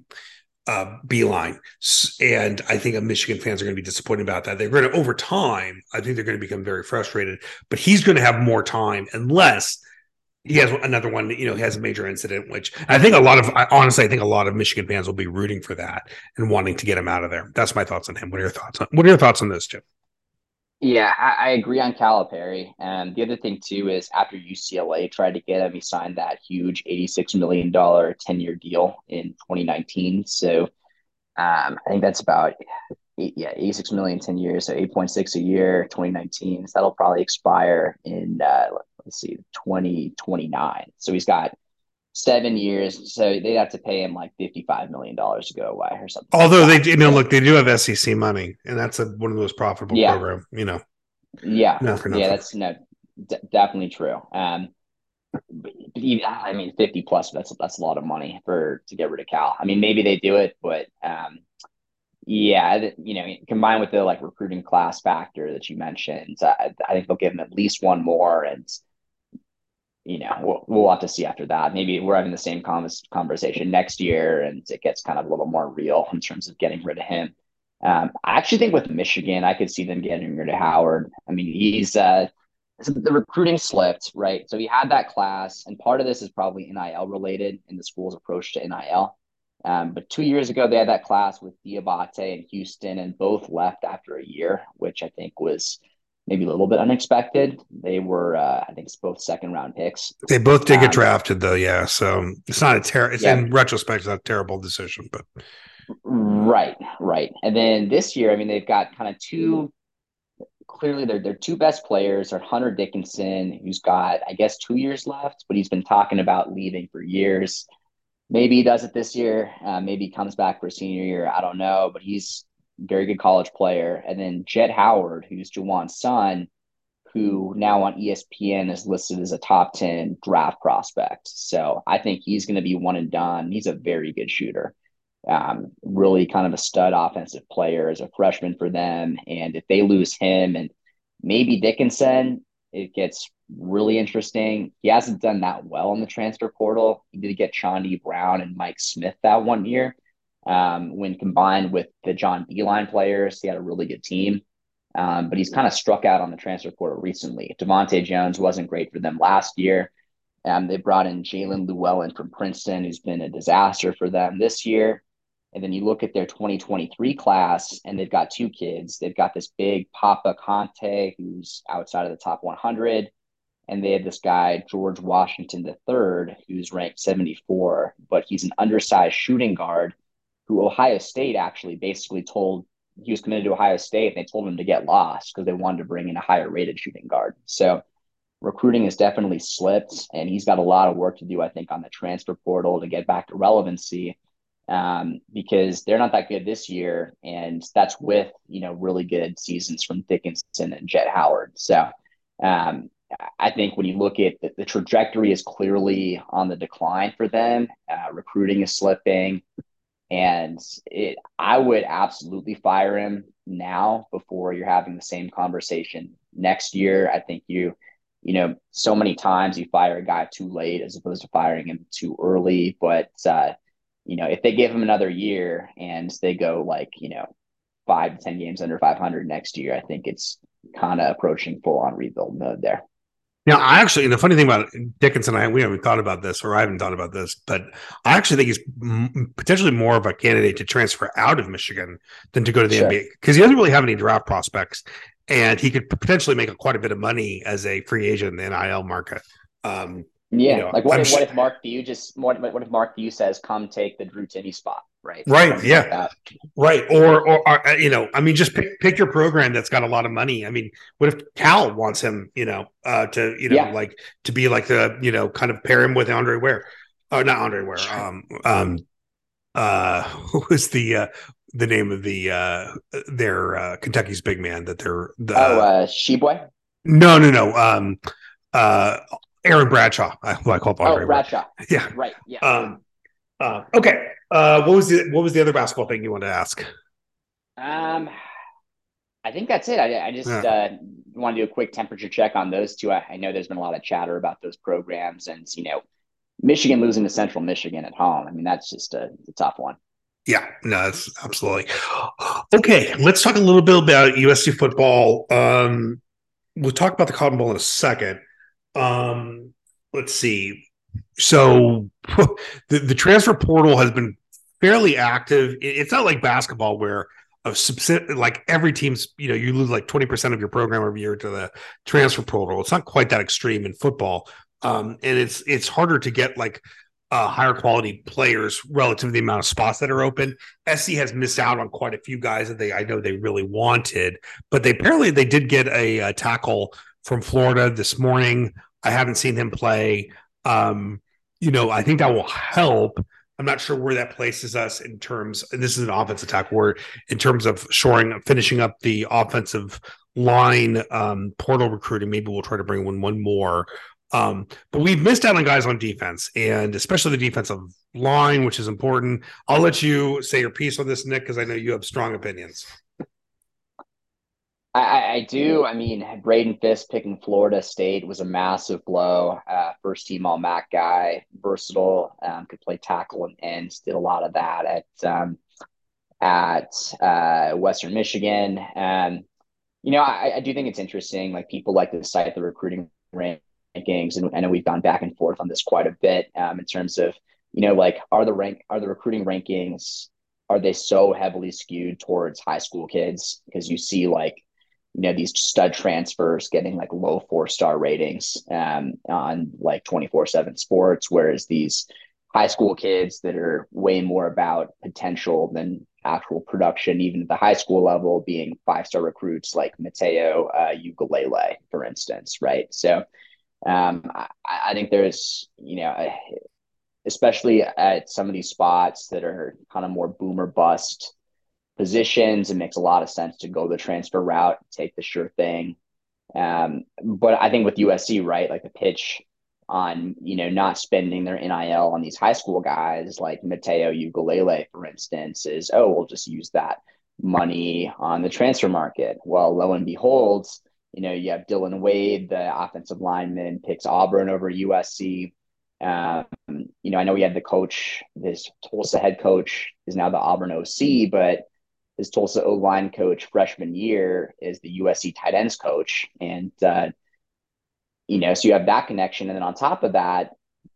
Beeline. And I think Michigan fans are going to be disappointed about that. They're going to, over time, I think they're going to become very frustrated, but he's going to have more time unless he has another one, he has a major incident, which I think I think a lot of Michigan fans will be rooting for that and wanting to get him out of there. That's my thoughts on him. What are your thoughts on this, Jim? Yeah, I agree on Calipari. And the other thing too is after UCLA tried to get him, he signed that huge $86 million 10-year deal in 2019. So I think that's about 86 million 10 years, so 8.6 a year, 2019. So that'll probably expire in let's see, 2029. So he's got 7 years. So they'd have to pay him like $55 million to go away or something. Although like they, look, they do have SEC money, and that's one of the most profitable yeah, program. yeah, Not for yeah. nothing. That's definitely true. But even, I mean, 50 plus. That's a lot of money to get rid of Cal. I mean, maybe they do it, but yeah, combined with the like recruiting class factor that you mentioned, I think they'll give him at least one more, and we'll have to see after that. Maybe we're having the same conversation next year, and it gets kind of a little more real in terms of getting rid of him. I actually think with Michigan, I could see them getting rid of Howard. I mean, he's the recruiting slipped, right? So he had that class, and part of this is probably NIL related in the school's approach to NIL. But 2 years ago, they had that class with Diabate and Houston, and both left after a year, which I think was maybe a little bit unexpected. They were, I think it's both second round picks. They both did get drafted, though, yeah. So it's not in retrospect, it's not a terrible decision, but right. And then this year, I mean, they've got kind of two. Clearly, their two best players are Hunter Dickinson, who's got, I guess, 2 years left, but he's been talking about leaving for years. Maybe he does it this year. Maybe he comes back for senior year. I don't know, but he's a very good college player. And then Jett Howard, who's Juwan's son, who now on ESPN is listed as a top 10 draft prospect. So I think he's going to be one and done. He's a very good shooter. Really kind of a stud offensive player as a freshman for them. And if they lose him and maybe Dickinson, it gets really interesting. He hasn't done that well in the transfer portal. He did get Chandi Brown and Mike Smith that 1 year. When combined with the John Beilein players, he had a really good team. But he's kind of struck out on the transfer portal recently. Devontae Jones wasn't great for them last year. They brought in Jalen Llewellyn from Princeton, who's been a disaster for them this year. And then you look at their 2023 class, and they've got two kids. They've got this big Papa Conte, who's outside of the top 100. And they have this guy, George Washington III, who's ranked 74, but he's an undersized shooting guard who Ohio State actually basically told he was committed to Ohio State, and they told him to get lost because they wanted to bring in a higher rated shooting guard. So recruiting has definitely slipped, and he's got a lot of work to do, I think, on the transfer portal to get back to relevancy. Because they're not that good this year, and that's with really good seasons from Dickinson and Jett Howard. So I think when you look at the trajectory is clearly on the decline for them. Recruiting is slipping, and I would absolutely fire him now before you're having the same conversation next year. I think so many times you fire a guy too late as opposed to firing him too early, but if they give him another year and they go 5 to 10 games under 500 next year, I think it's kind of approaching full on rebuild mode there. Now, the funny thing about Dickinson, we haven't thought about this, or I haven't thought about this, but I actually think he's potentially more of a candidate to transfer out of Michigan than to go to the NBA, because he doesn't really have any draft prospects, and he could potentially make quite a bit of money as a free agent in the NIL market. What if Mark Few says, "Come take the Drew Timme spot," right? Right. Something yeah. Right. Or just pick your program that's got a lot of money. I mean, what if Cal wants him, to be like the, kind of pair him with Andre Ware? Oh, not Andre Ware. What was the name of their Kentucky's big man that they're Oh, the Sheboy. no uh Aaron Bradshaw. I call him Oh, Andre Ware. Bradshaw. Yeah. Right. Yeah. Okay. What was the other basketball thing you wanted to ask? Um, I think that's it. I just Yeah. want to do a quick temperature check on those two. I know there's been a lot of chatter about those programs, and Michigan losing to Central Michigan at home. I mean, that's just a tough one. Yeah, no, that's absolutely okay. Let's talk a little bit about USC football. We'll talk about the Cotton Bowl in a second. Um, let's see. So the transfer portal has been fairly active. It's not like basketball where like every team's you lose like 20% of your program every year to the transfer portal. It's not quite that extreme in football, and it's harder to get like higher quality players relative to the amount of spots that are open. SC has missed out on quite a few guys that I know they really wanted, but they did get a tackle from Florida this morning. I haven't seen him play. I think that will help. I'm not sure where that places us in terms, and this is an offensive attack where in terms of finishing up the offensive line portal recruiting, maybe we'll try to bring one more. But we've missed out on guys on defense, and especially the defensive line, which is important. I'll let you say your piece on this, Nick, because I know you have strong opinions. I do. I mean, Braden Fisk picking Florida State was a massive blow. First team All MAC guy, versatile, could play tackle and ends. Did a lot of that at Western Michigan. I do think it's interesting. Like people like to cite the recruiting rankings, and I know we've gone back and forth on this quite a bit in terms of like are the recruiting rankings, are they so heavily skewed towards high school kids because you see like these stud transfers getting like low 4-star ratings on like 24/7 sports, whereas these high school kids that are way more about potential than actual production, even at the high school level, being 5-star recruits like Mateo Ukulele, for instance, right? So I think there's, especially at some of these spots that are kind of more boomer bust positions, it makes a lot of sense to go the transfer route, take the sure thing. But I think with USC, right, like the pitch on not spending their NIL on these high school guys like Mateo Ukulele, for instance, is we'll just use that money on the transfer market. Well, lo and behold, you have Dylan Wade, the offensive lineman, picks Auburn over USC. I know we had the coach, this Tulsa head coach is now the Auburn OC, but his Tulsa O line coach freshman year is the USC tight ends coach. And, so you have that connection. And then on top of that,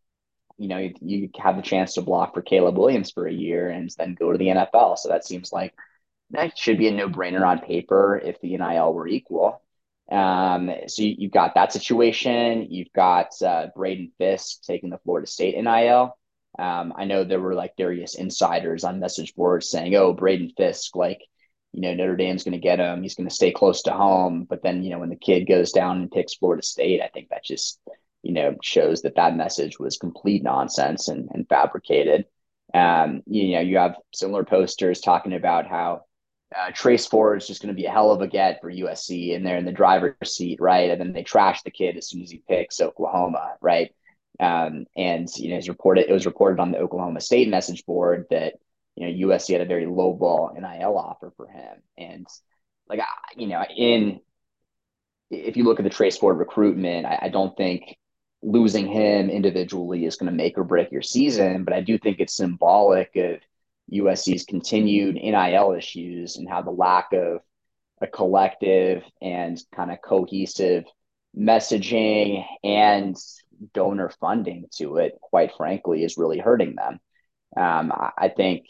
you have the chance to block for Caleb Williams for a year and then go to the NFL. So that seems like that should be a no brainer on paper if the NIL were equal. So you've got that situation. You've got Braden Fisk taking the Florida State NIL. I know there were like various insiders on message boards saying, "Oh, Braden Fisk, like, Notre Dame's going to get him. He's going to stay close to home." But then, when the kid goes down and picks Florida State, I think that just, shows that message was complete nonsense and fabricated. You have similar posters talking about how Trace Ford is just going to be a hell of a get for USC, and they're in the driver's seat, right? And then they trash the kid as soon as he picks Oklahoma, right? And it was reported on the Oklahoma State message board that USC had a very low ball NIL offer for him, and like in if you look at the Trace Ford recruitment, I don't think losing him individually is going to make or break your season, but I do think it's symbolic of USC's continued NIL issues and how the lack of a collective and kind of cohesive messaging and donor funding to it, quite frankly, is really hurting them. I think,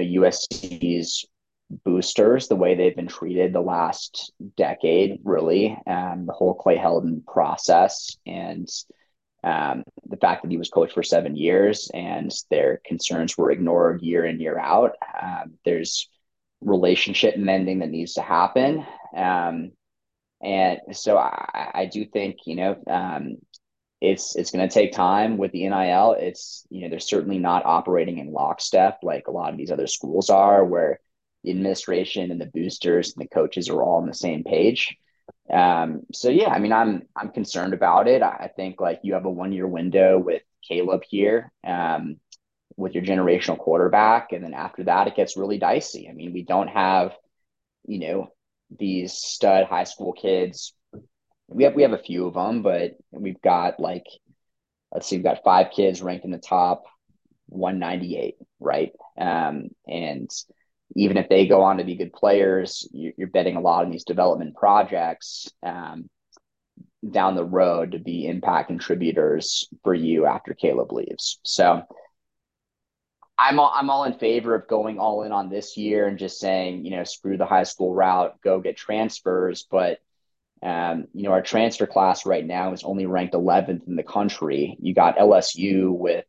USC's boosters, the way they've been treated the last decade, really, the whole Clay Helton process and the fact that he was coach for 7 years and their concerns were ignored year in, year out. There's relationship mending that needs to happen. And so I do think, it's going to take time with the NIL. It's, they're certainly not operating in lockstep like a lot of these other schools are, where the administration and the boosters and the coaches are all on the same page. So yeah, I mean, I'm concerned about it. I think like you have a 1 year window with Caleb here, with your generational quarterback, and then after that, it gets really dicey. I mean, we don't have, you know, these stud high school kids. We have a few of them, but we've got like, let's see, we've got 5 kids ranked in the top 198, right? And even if they go on to be good players, you're betting a lot on these development projects, down the road to be impact contributors for you after Caleb leaves. So I'm all in favor of going all in on this year and just saying, screw the high school route, go get transfers. But our transfer class right now is only ranked 11th in the country. You got LSU with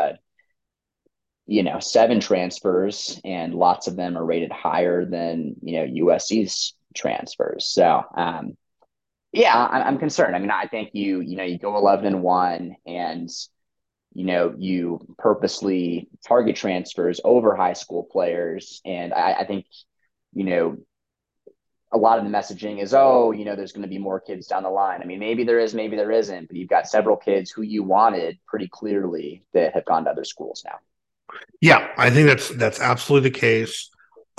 7 transfers, and lots of them are rated higher than USC's transfers. So yeah, I'm concerned. I mean, I think you go 11-1, and you purposely target transfers over high school players. And I think, a lot of the messaging is, oh, there's going to be more kids down the line. I mean, maybe there is, maybe there isn't, but you've got several kids who you wanted pretty clearly that have gone to other schools now. Yeah, I think that's absolutely the case.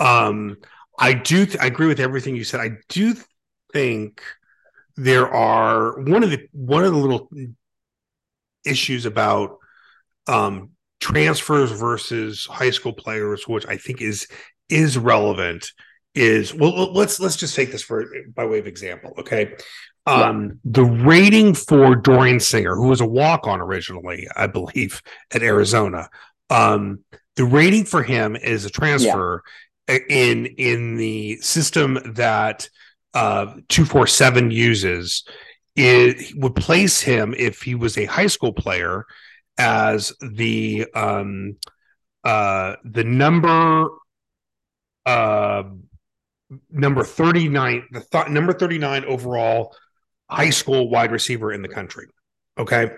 I agree with everything you said. I do think there are one of the little issues about transfers versus high school players, which I think is relevant. Is, well, let's just take this by way of example, okay? The rating for Dorian Singer, who was a walk-on originally, I believe, at Arizona, the rating for him is a transfer in the system that 247 uses. It would place him, if he was a high school player, as the number 39, number 39 overall high school wide receiver in the country. Okay.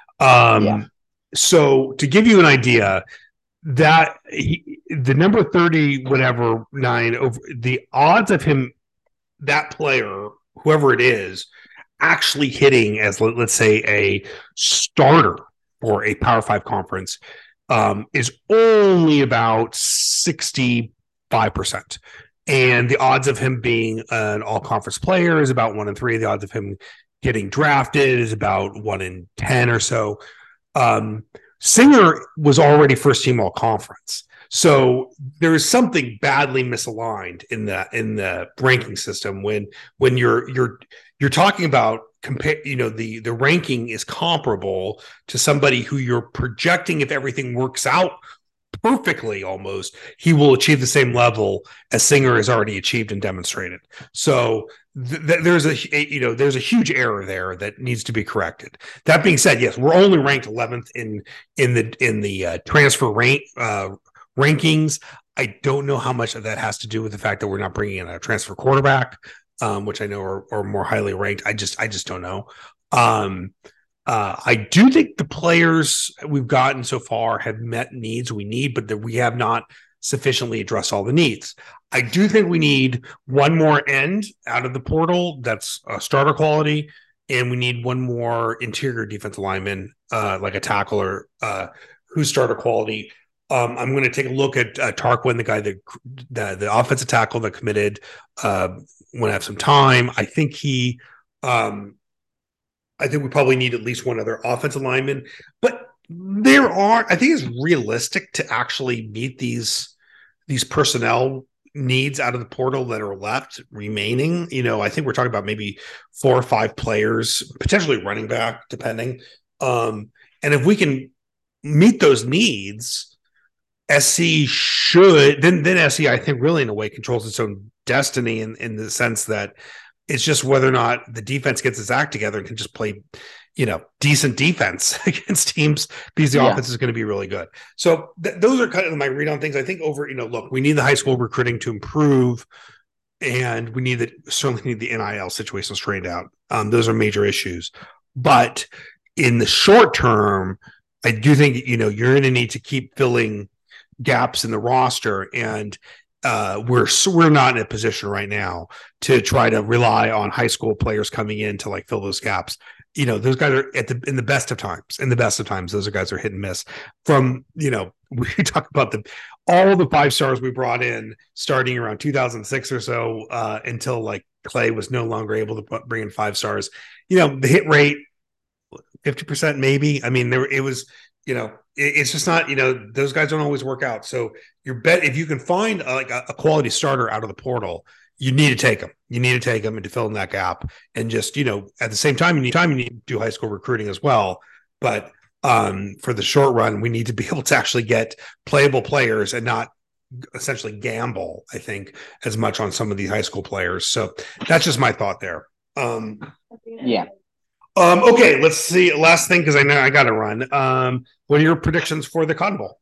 So to give you an idea, that the number 30, whatever, 9, over the odds of him, that player, whoever it is, actually hitting as, let's say, a starter for a Power 5 conference, is only about 65%. And the odds of him being an all-conference player is about 1 in 3. The odds of him getting drafted is about 1 in 10 or so. Singer was already first team all-conference. So there is something badly misaligned in the ranking system when you're talking about the ranking is comparable to somebody who you're projecting, if everything works out perfectly, almost, he will achieve the same level as Singer has already achieved and demonstrated. So there's a huge error there that needs to be corrected. That being said, yes, we're only ranked 11th in the transfer rankings. I don't know how much of that has to do with the fact that we're not bringing in a transfer quarterback, which I know are more highly ranked. I just don't know. I do think the players we've gotten so far have met needs we need, but that we have not sufficiently addressed all the needs. I do think we need one more end out of the portal that's starter quality, and we need one more interior defensive lineman, like a tackle or who's starter quality. I'm going to take a look at Tarquin, the guy the offensive tackle that committed, when I have some time. I think I think we probably need at least one other offensive lineman, but I think it's realistic to actually meet these personnel needs out of the portal that are left remaining. I think we're talking about maybe 4 or 5 players, potentially running back, depending. And if we can meet those needs, SC should then SC, I think, really in a way controls its own destiny in the sense that it's just whether or not the defense gets its act together and can just play, decent defense against teams, because the offense is going to be really good. So those are kind of my read on things. I think look, we need the high school recruiting to improve, and we certainly need the NIL situation straightened out. Those are major issues. But in the short term, I do think, you're going to need to keep filling gaps in the roster, and we're not in a position right now to try to rely on high school players coming in to like fill those gaps. Those guys are in the best of times. In the best of times, those guys are hit and miss. From we talk about all the 5-stars we brought in starting around 2006 or so, until like Clay was no longer able to bring in 5-stars. The hit rate 50% maybe. I mean, it was. It's just not. Those guys don't always work out. So if you can find like a quality starter out of the portal, you need to take them. You need to take them and to fill in that gap. And just at the same time, you need to do high school recruiting as well. But for the short run, we need to be able to actually get playable players and not essentially gamble, I think, as much on some of these high school players. So that's just my thought there. Yeah. Okay, let's see. Last thing, because I know I got to run. What are your predictions for the Cotton Bowl?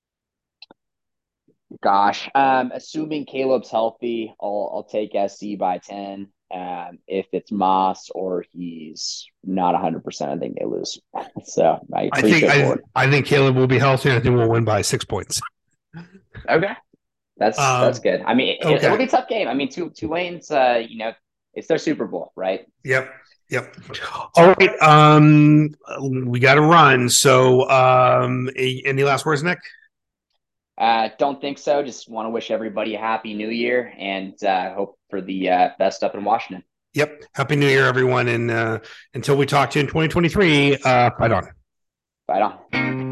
Gosh, assuming Caleb's healthy, I'll take SC by 10. If it's Moss or he's not 100%, I think they lose. So I think Caleb will be healthy, and I think we'll win by 6 points. Okay, that's good. I mean, it'll be a tough game. I mean, Tulane's, it's their Super Bowl, right? Yep. All right. We got to run. So, any last words, Nick? Don't think so. Just want to wish everybody a happy New Year, and hope for the best up in Washington. Yep. Happy New Year, everyone. And until we talk to you in 2023, fight on. Fight on.